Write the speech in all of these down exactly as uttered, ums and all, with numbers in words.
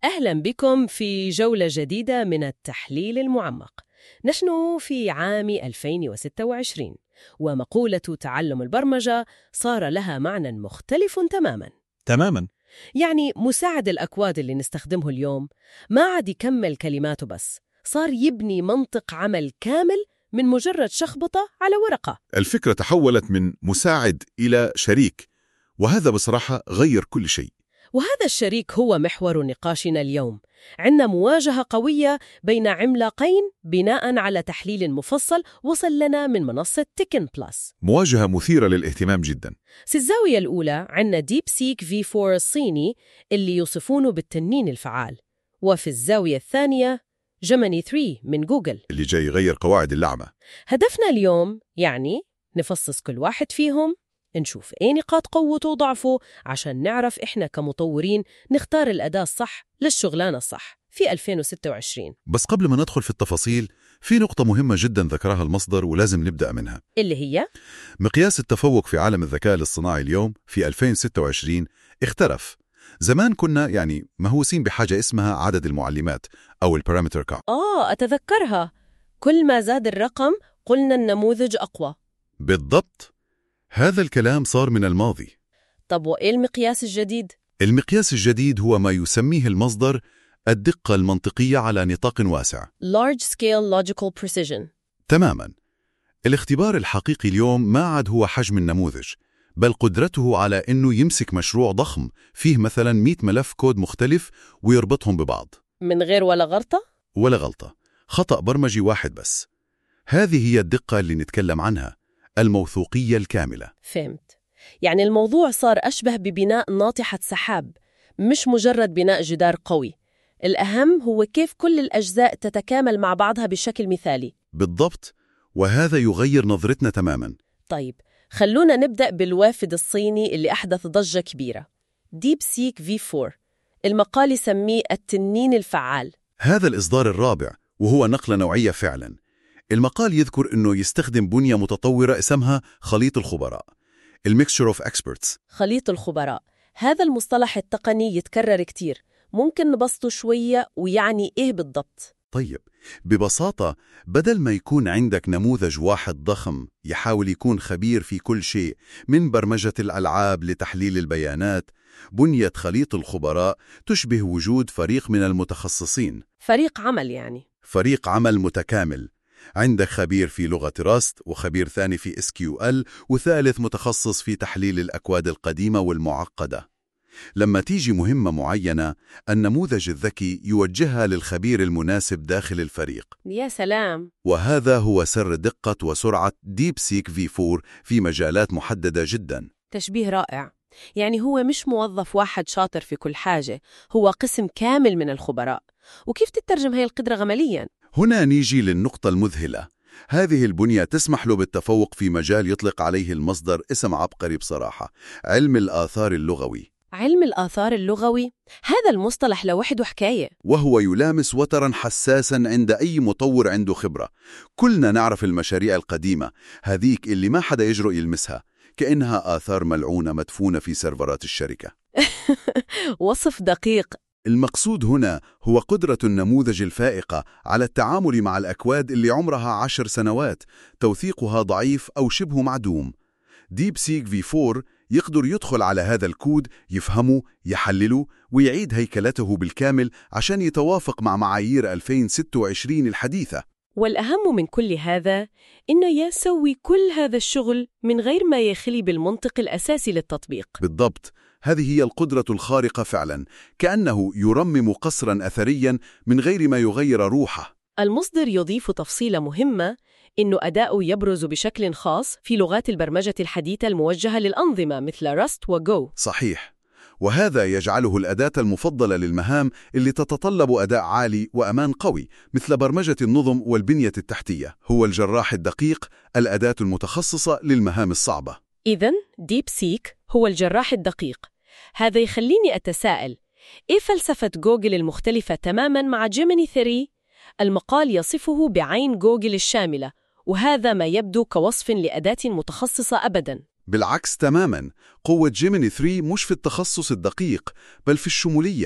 أهلا بكم في جولة جديدة من التحليل المعمق. نحن في عام ألفين وستة وعشرين، ومقولة تعلم البرمجة صار لها معنى مختلف تماماً. تماماً. يعني مساعد الأكواد اللي نستخدمه اليوم ما عاد يكمل كلماته بس، صار يبني منطق عمل كامل من مجرد شخبطة على ورقة. الفكرة تحولت من مساعد إلى شريك، وهذا بصراحة غير كل شيء. وهذا الشريك هو محور نقاشنا اليوم. عندنا مواجهة قوية بين عملاقين بناء على تحليل مفصل وصل لنا من منصة تيكن بلس. مواجهة مثيرة للاهتمام جدا. في الزاوية الأولى عندنا ديب سيك في فور الصيني اللي يوصفونه بالتنين الفعال، وفي الزاوية الثانية جيميني ثري من جوجل اللي جاي يغير قواعد اللعبة. هدفنا اليوم يعني نفصص كل واحد فيهم، نشوف ايه نقاط قوته وضعفه عشان نعرف إحنا كمطورين نختار الأداة الصح للشغلانة الصح في ألفين وستة وعشرين. بس قبل ما ندخل في التفاصيل، في نقطة مهمة جدا ذكرها المصدر ولازم نبدأ منها، اللي هي مقياس التفوق في عالم الذكاء الاصطناعي اليوم في ألفين وستة وعشرين اختلف. زمان كنا يعني مهووسين بحاجة اسمها عدد المعلمات أو البارامتر كاونت. آه أتذكرها، كل ما زاد الرقم قلنا النموذج أقوى. بالضبط، هذا الكلام صار من الماضي. طب وإيه المقياس الجديد؟ المقياس الجديد هو ما يسميه المصدر الدقة المنطقية على نطاق واسع. Large Scale Logical Precision. تماماً. الاختبار الحقيقي اليوم ما عاد هو حجم النموذج، بل قدرته على أنه يمسك مشروع ضخم فيه مثلاً مئة ملف كود مختلف ويربطهم ببعض من غير ولا غلطة؟ ولا غلطة، خطأ برمجي واحد بس. هذه هي الدقة اللي نتكلم عنها، الموثوقية الكاملة. فهمت. يعني الموضوع صار أشبه ببناء ناطحة سحاب، مش مجرد بناء جدار قوي. الأهم هو كيف كل الأجزاء تتكامل مع بعضها بشكل مثالي. بالضبط، وهذا يغير نظرتنا تماماً. طيب، خلونا نبدأ بالوافد الصيني اللي أحدث ضجة كبيرة، ديب سيك في فور. المقال يسميه التنين الفعال. هذا الإصدار الرابع، وهو نقلة نوعية فعلاً. المقال يذكر أنه يستخدم بنية متطورة اسمها خليط الخبراء، الميكستشر اوف اكسبرتس. خليط الخبراء، هذا المصطلح التقني يتكرر كتير، ممكن نبسطه شوية ويعني إيه بالضبط؟ طيب، ببساطة بدل ما يكون عندك نموذج واحد ضخم يحاول يكون خبير في كل شيء من برمجة الألعاب لتحليل البيانات، بنية خليط الخبراء تشبه وجود فريق من المتخصصين. فريق عمل يعني. فريق عمل متكامل. عندك خبير في لغة راست، وخبير ثاني في إس كيو إل، وثالث متخصص في تحليل الأكواد القديمة والمعقدة. لما تيجي مهمة معينة، النموذج الذكي يوجهها للخبير المناسب داخل الفريق. يا سلام! وهذا هو سر دقة وسرعة ديب سيك في فور في مجالات محددة جدا. تشبيه رائع. يعني هو مش موظف واحد شاطر في كل حاجة، هو قسم كامل من الخبراء. وكيف تترجم هاي القدرة عملياً؟ هنا نيجي للنقطة المذهلة. هذه البنية تسمح له بالتفوق في مجال يطلق عليه المصدر اسم عبقري بصراحة، علم الآثار اللغوي. علم الآثار اللغوي؟ هذا المصطلح لوحده حكاية. وهو يلامس وترا حساسا عند أي مطور عنده خبرة. كلنا نعرف المشاريع القديمة، هذيك اللي ما حدا يجرؤ يلمسها، كأنها آثار ملعونة مدفونة في سيرفرات الشركة. وصف دقيق. المقصود هنا هو قدرة النموذج الفائقة على التعامل مع الأكواد اللي عمرها عشر سنوات، توثيقها ضعيف أو شبه معدوم. ديب سيك في فور يقدر يدخل على هذا الكود، يفهمه، يحلله، ويعيد هيكلته بالكامل عشان يتوافق مع معايير ألفين وستة وعشرين الحديثة. والأهم من كل هذا إنه يسوي كل هذا الشغل من غير ما يخلي بالمنطق الأساسي للتطبيق. بالضبط، هذه هي القدرة الخارقة فعلا، كأنه يرمم قصرا أثريا من غير ما يغير روحه. المصدر يضيف تفصيلة مهمة، إنه أداؤه يبرز بشكل خاص في لغات البرمجة الحديثة الموجهة للأنظمة مثل راست وجو. صحيح، وهذا يجعله الأداة المفضلة للمهام اللي تتطلب أداء عالي وأمان قوي، مثل برمجة النظم والبنية التحتية. هو الجراح الدقيق، الأداة المتخصصة للمهام الصعبة. إذن ديب سيك هو الجراح الدقيق. هذا يخليني أتساءل، إيه فلسفة جوجل المختلفة تماماً مع جيميني ثري؟ المقال يصفه بعين جوجل الشاملة، وهذا ما يبدو كوصف لأداة متخصصة أبداً. بالعكس تماماً، قوة جيميني ثري مش في التخصص الدقيق، بل في الشمولية.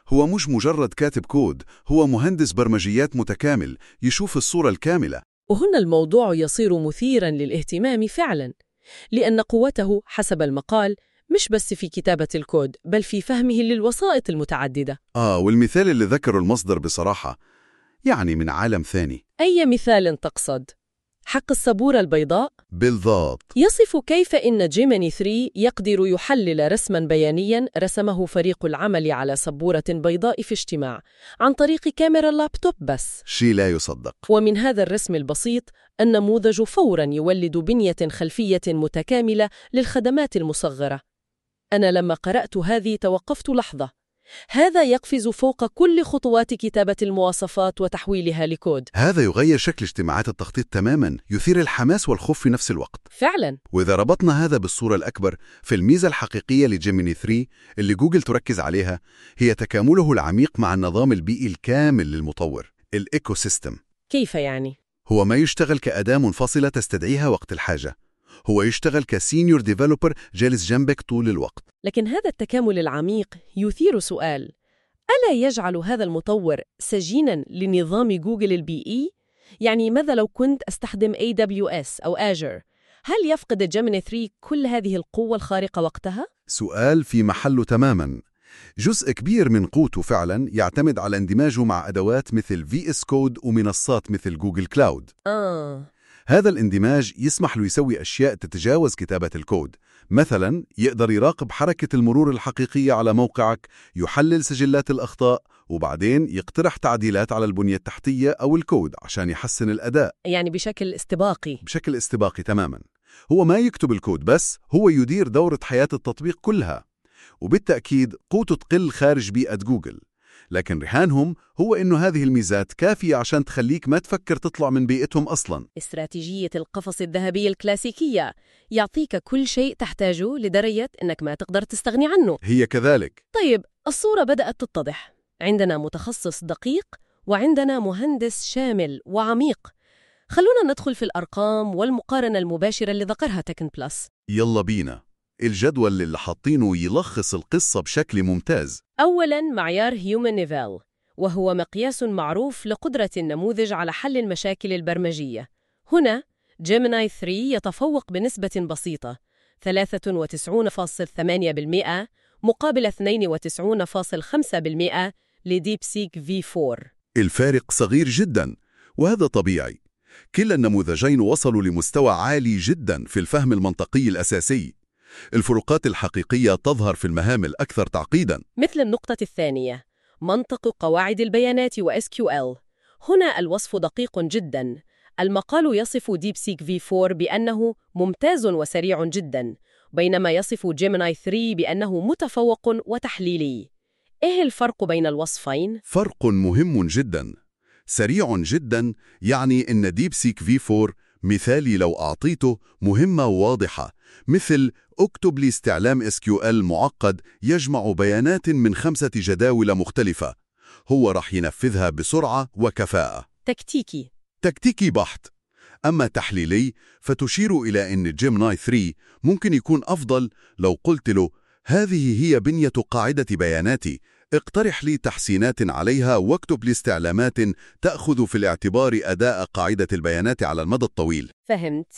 هو مش مجرد كاتب كود، هو مهندس برمجيات متكامل يشوف الصورة الكاملة. وهنا الموضوع يصير مثيراً للاهتمام فعلاً، لأن قوته حسب المقال مش بس في كتابة الكود، بل في فهمه للوسائط المتعددة. آه والمثال اللي ذكره المصدر بصراحة يعني من عالم ثاني. أي مثال تقصد؟ حق السبورة البيضاء؟ بالضبط. يصف كيف إن جيميني ثري يقدر يحلل رسماً بيانياً رسمه فريق العمل على سبورة بيضاء في اجتماع عن طريق كاميرا اللابتوب بس. شيء لا يصدق. ومن هذا الرسم البسيط النموذج فوراً يولد بنية خلفية متكاملة للخدمات المصغرة. أنا لما قرأت هذه توقفت لحظة. هذا يقفز فوق كل خطوات كتابة المواصفات وتحويلها لكود. هذا يغير شكل اجتماعات التخطيط تماماً، يثير الحماس والخوف في نفس الوقت. فعلاً. وإذا ربطنا هذا بالصورة الأكبر، في الميزة الحقيقية لجيميني ثري اللي جوجل تركز عليها هي تكامله العميق مع النظام البيئي الكامل للمطور، الإيكو سيستم. كيف يعني؟ هو ما يشتغل كأداة منفصلة تستدعيها وقت الحاجة، هو يشتغل كسينيور ديفلوبر جالس جنبك طول الوقت. لكن هذا التكامل العميق يثير سؤال: ألا يجعل هذا المطور سجيناً لنظام جوجل البيئي؟ يعني ماذا لو كنت أستخدم إيه دبليو إس أو Azure؟ هل يفقد جيميني ثري كل هذه القوة الخارقة وقتها؟ سؤال في محله تماماً. جزء كبير من قوته فعلاً يعتمد على اندماجه مع أدوات مثل في إس كود ومنصات مثل جوجل كلاود. آه. هذا الاندماج يسمح له يسوي أشياء تتجاوز كتابة الكود. مثلاً يقدر يراقب حركة المرور الحقيقية على موقعك، يحلل سجلات الأخطاء، وبعدين يقترح تعديلات على البنية التحتية أو الكود عشان يحسن الأداء. يعني بشكل استباقي. بشكل استباقي تماماً. هو ما يكتب الكود بس، هو يدير دورة حياة التطبيق كلها. وبالتأكيد قوته تقل خارج بيئة جوجل، لكن رهانهم هو إنه هذه الميزات كافية عشان تخليك ما تفكر تطلع من بيئتهم أصلاً. استراتيجية القفص الذهبي الكلاسيكية، يعطيك كل شيء تحتاجه لدرجة إنك ما تقدر تستغني عنه. هي كذلك. طيب، الصورة بدأت تتضح. عندنا متخصص دقيق وعندنا مهندس شامل وعميق. خلونا ندخل في الأرقام والمقارنة المباشرة اللي ذكرها تكن بلس. يلا بينا. الجدول اللي حاطينه يلخص القصة بشكل ممتاز. أولاً معيار هيومن نيفل، وهو مقياس معروف لقدرة النموذج على حل المشاكل البرمجية. هنا جيميني ثري يتفوق بنسبة بسيطة، ثلاثة وتسعين فاصلة ثمانية بالمئة مقابل اثنين وتسعين فاصلة خمسة بالمئة لديب سيك في فور. الفارق صغير جداً، وهذا طبيعي. كلا النموذجين وصلوا لمستوى عالي جداً في الفهم المنطقي الأساسي. الفروقات الحقيقية تظهر في المهام الأكثر تعقيداً، مثل النقطة الثانية، منطق قواعد البيانات و إس كيو إل. هنا الوصف دقيق جداً. المقال يصف ديب سيك في فور بأنه ممتاز وسريع جداً، بينما يصف جيميني ثري بأنه متفوق وتحليلي. إيه الفرق بين الوصفين؟ فرق مهم جداً. سريع جداً يعني إن ديب سيك في فور مثالي لو أعطيته مهمة واضحة، مثل اكتب لي استعلام إس كيو إل معقد يجمع بيانات من خمسة جداول مختلفة، هو رح ينفذها بسرعة وكفاءة. تكتيكي. تكتيكي بحت. أما تحليلي فتشير إلى أن جيميني ثري ممكن يكون أفضل لو قلت له هذه هي بنية قاعدة بياناتي، اقترح لي تحسينات عليها واكتب لي استعلامات تأخذ في الاعتبار أداء قاعدة البيانات على المدى الطويل. فهمت.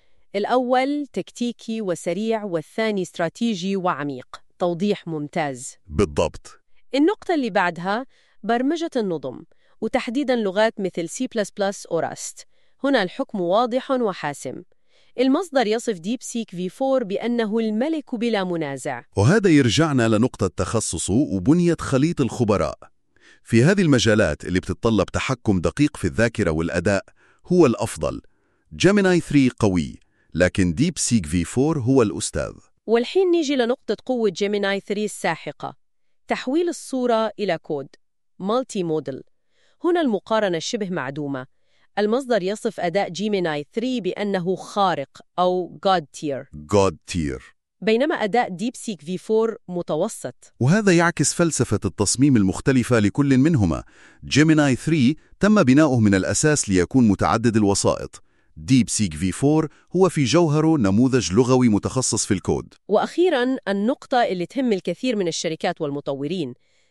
الأول تكتيكي وسريع، والثاني استراتيجي وعميق. توضيح ممتاز. بالضبط. النقطة اللي بعدها برمجة النظم، وتحديداً لغات مثل سي بلس بلس أو راست. هنا الحكم واضح وحاسم. المصدر يصف ديب سيك في فور بأنه الملك بلا منازع. وهذا يرجعنا لنقطة تخصصه وبنية خليط الخبراء. في هذه المجالات اللي بتتطلب تحكم دقيق في الذاكرة والأداء هو الأفضل. جيميني ثري قوي، لكن ديب سيك في فور هو الأستاذ. والحين نيجي لنقطة قوة جيميني ثري الساحقة، تحويل الصورة إلى كود، مالتي موديل. هنا المقارنة شبه معدومة. المصدر يصف أداء جيميني ثري بأنه خارق أو God tier. God tier. بينما أداء ديب سيك في فور متوسط. وهذا يعكس فلسفة التصميم المختلفة لكل منهما. جيميني ثري تم بناؤه من الأساس ليكون متعدد الوسائط. ديب سيك في فور هو في جوهره نموذج لغوي متخصص في الكود. وأخيراً النقطة اللي تهم الكثير من الشركات والمطورين،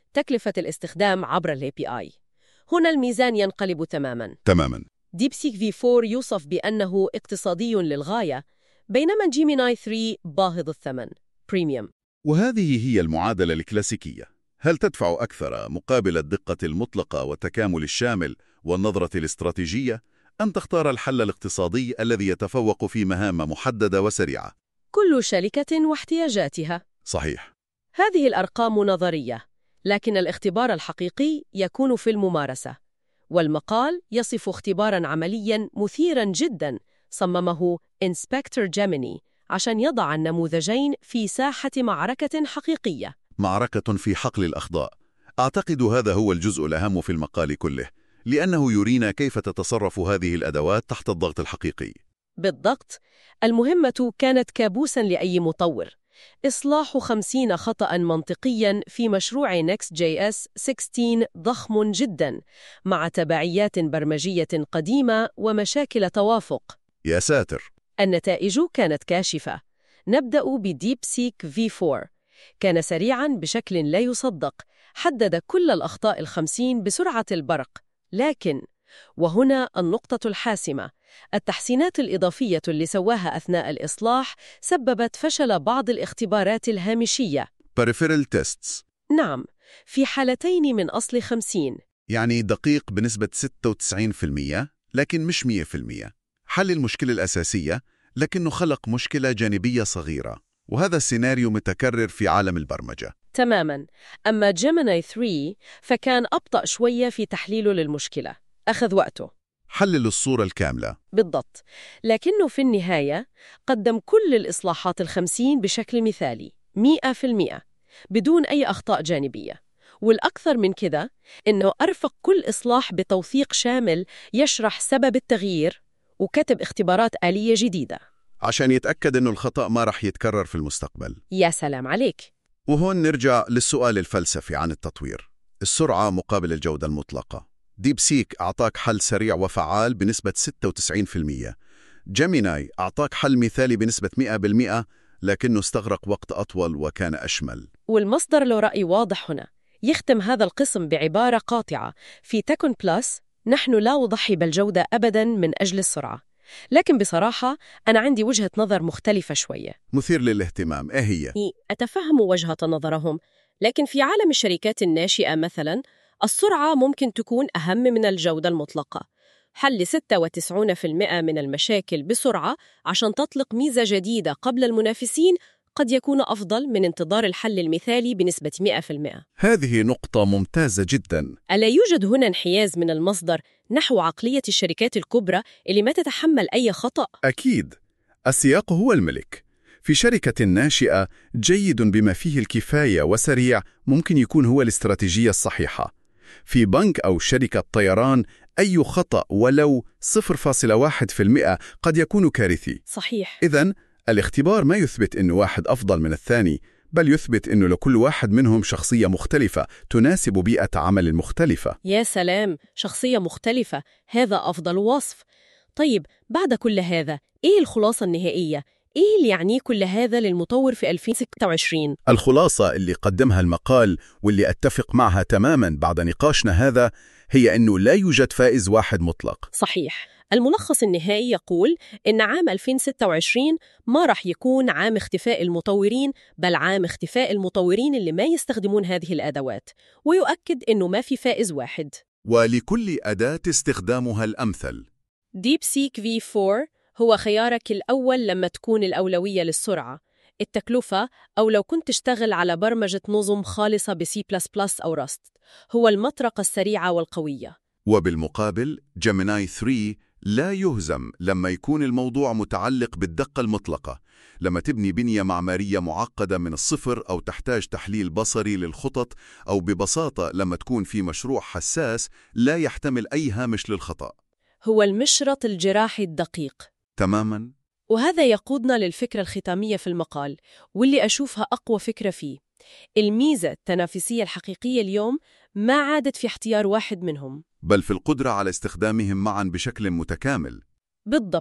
تكلفة الاستخدام عبر ال إيه بي آي. هنا الميزان ينقلب تماماً. تماماً. DeepSeek في فور يوصف بأنه اقتصادي للغاية، بينما جيميناي ثري باهظ الثمن بريميوم. وهذه هي المعادلة الكلاسيكية. هل تدفع أكثر مقابل الدقة المطلقة والتكامل الشامل والنظرة الاستراتيجية، أم تختار الحل الاقتصادي الذي يتفوق في مهام محددة وسريعة؟ كل شركة واحتياجاتها. صحيح. هذه الأرقام نظرية، لكن الاختبار الحقيقي يكون في الممارسة. والمقال يصف اختباراً عملياً مثيراً جداً صممه إنسبكتور جيميني عشان يضع النموذجين في ساحة معركة حقيقية. معركة في حقل الأخضاء. أعتقد هذا هو الجزء الأهم في المقال كله، لأنه يرينا كيف تتصرف هذه الأدوات تحت الضغط الحقيقي. بالضبط. المهمة كانت كابوساً لأي مطور. إصلاح خمسين خطأ منطقياً في مشروع نيكست جي إس ستة عشر ضخم جداً، مع تبعيات برمجية قديمة ومشاكل توافق. يا ساتر. النتائج كانت كاشفة. نبدأ بديب سيك في فور. كان سريعاً بشكل لا يصدق، حدد كل الأخطاء الخمسين بسرعة البرق. لكن، وهنا النقطة الحاسمة، التحسينات الإضافية اللي سواها أثناء الإصلاح سببت فشل بعض الاختبارات الهامشية. peripheral tests. نعم، في حالتين من أصل خمسين. يعني دقيق بنسبة ستة وتسعين بالمئة، لكن مش مئة بالمئة. حل المشكلة الأساسية، لكنه خلق مشكلة جانبية صغيرة، وهذا السيناريو متكرر في عالم البرمجة. تماماً. أما جيميناي ثري فكان أبطأ شوية في تحليله للمشكلة، أخذ وقته. حلل الصورة الكاملة. بالضبط. لكنه في النهاية قدم كل الإصلاحات الخمسين بشكل مثالي مئة في المئة بدون أي أخطاء جانبية. والأكثر من كده إنه أرفق كل إصلاح بتوثيق شامل يشرح سبب التغيير وكتب اختبارات آلية جديدة عشان يتأكد إنه الخطأ ما رح يتكرر في المستقبل. يا سلام عليك. وهون نرجع للسؤال الفلسفي عن التطوير. السرعة مقابل الجودة المطلقة. ديب سيك أعطاك حل سريع وفعال بنسبة ستة وتسعين بالمئة. جيميناي أعطاك حل مثالي بنسبة مئة بالمئة، لكنه استغرق وقت أطول وكان أشمل. والمصدر له رأي واضح هنا. يختم هذا القسم بعبارة قاطعة: في تكن بلس نحن لا نضحي بالجودة أبداً من أجل السرعة. لكن بصراحة أنا عندي وجهة نظر مختلفة شوية. مثير للاهتمام. إيه هي؟ أتفهم وجهة نظرهم، لكن في عالم الشركات الناشئة مثلاً السرعة ممكن تكون أهم من الجودة المطلقة. حل ستة وتسعين بالمئة من المشاكل بسرعة عشان تطلق ميزة جديدة قبل المنافسين قد يكون أفضل من انتظار الحل المثالي بنسبة مئة بالمئة. هذه نقطة ممتازة جداً. ألا يوجد هنا انحياز من المصدر نحو عقلية الشركات الكبرى اللي ما تتحمل أي خطأ؟ أكيد. السياق هو الملك. في شركة ناشئة جيد بما فيه الكفاية وسريع ممكن يكون هو الاستراتيجية الصحيحة. في بنك أو شركة طيران أي خطأ ولو صفر فاصلة واحد بالمئة قد يكون كارثي. صحيح. إذن الاختبار ما يثبت أن واحد أفضل من الثاني، بل يثبت أنه لكل واحد منهم شخصية مختلفة تناسب بيئة عمل مختلفة. يا سلام، شخصية مختلفة، هذا أفضل وصف. طيب، بعد كل هذا إيه الخلاصة النهائية؟ إيه اللي يعنيه كل هذا للمطور في ألفين وستة وعشرين؟ الخلاصة اللي قدمها المقال واللي أتفق معها تماماً بعد نقاشنا هذا هي أنه لا يوجد فائز واحد مطلق. صحيح. الملخص النهائي يقول إن عام ألفين وستة وعشرين ما رح يكون عام اختفاء المطورين، بل عام اختفاء المطورين اللي ما يستخدمون هذه الأدوات، ويؤكد إنه ما في فائز واحد، ولكل أداة استخدامها الأمثل. ديب سيك في فور هو خيارك الأول لما تكون الأولوية للسرعة، التكلفة، أو لو كنت تشتغل على برمجة نظم خالصة بسي بلس بلس أو راست. هو المطرقة السريعة والقوية. وبالمقابل جيميناي ثري لا يهزم لما يكون الموضوع متعلق بالدقة المطلقة، لما تبني بنية معمارية معقدة من الصفر أو تحتاج تحليل بصري للخطط، أو ببساطة لما تكون في مشروع حساس لا يحتمل أي هامش للخطأ. هو المشرط الجراحي الدقيق. تماماً. وهذا يقودنا للفكرة الختامية في المقال، واللي أشوفها أقوى فكرة فيه. الميزة التنافسية الحقيقية اليوم ما عادت في اختيار واحد منهم، بل في القدرة على استخدامهم معاً بشكل متكامل. بالضبط.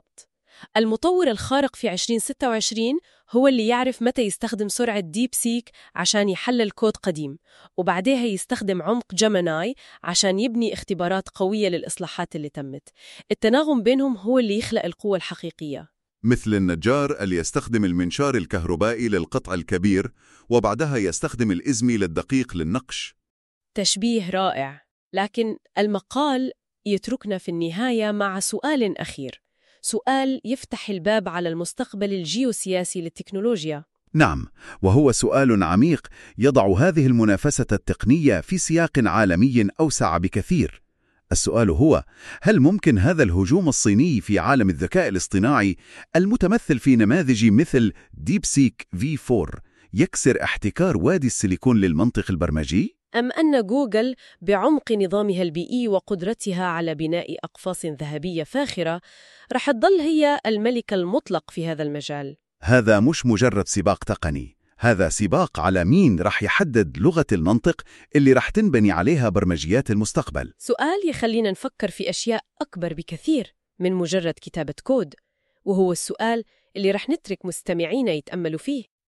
المطور الخارق في ألفين وستة وعشرين هو اللي يعرف متى يستخدم سرعة ديب سيك عشان يحلل كود قديم، وبعدها يستخدم عمق جيميناي عشان يبني اختبارات قوية للإصلاحات اللي تمت. التناغم بينهم هو اللي يخلق القوة الحقيقية. مثل النجار اللي يستخدم المنشار الكهربائي للقطع الكبير وبعدها يستخدم الإزمي للدقيق للنقش. تشبيه رائع، لكن المقال يتركنا في النهاية مع سؤال أخير، سؤال يفتح الباب على المستقبل الجيوسياسي للتكنولوجيا. نعم، وهو سؤال عميق يضع هذه المنافسة التقنية في سياق عالمي أوسع بكثير. السؤال هو: هل ممكن هذا الهجوم الصيني في عالم الذكاء الاصطناعي المتمثل في نماذج مثل ديب سيك في فور يكسر احتكار وادي السيليكون للمنطق البرمجي؟ أم أن جوجل بعمق نظامها البيئي وقدرتها على بناء أقفاص ذهبية فاخرة رح تظل هي الملك المطلق في هذا المجال؟ هذا مش مجرد سباق تقني، هذا سباق على مين رح يحدد لغة المنطق اللي رح تنبني عليها برمجيات المستقبل. سؤال يخلينا نفكر في أشياء أكبر بكثير من مجرد كتابة كود، وهو السؤال اللي رح نترك مستمعينا يتأملوا فيه.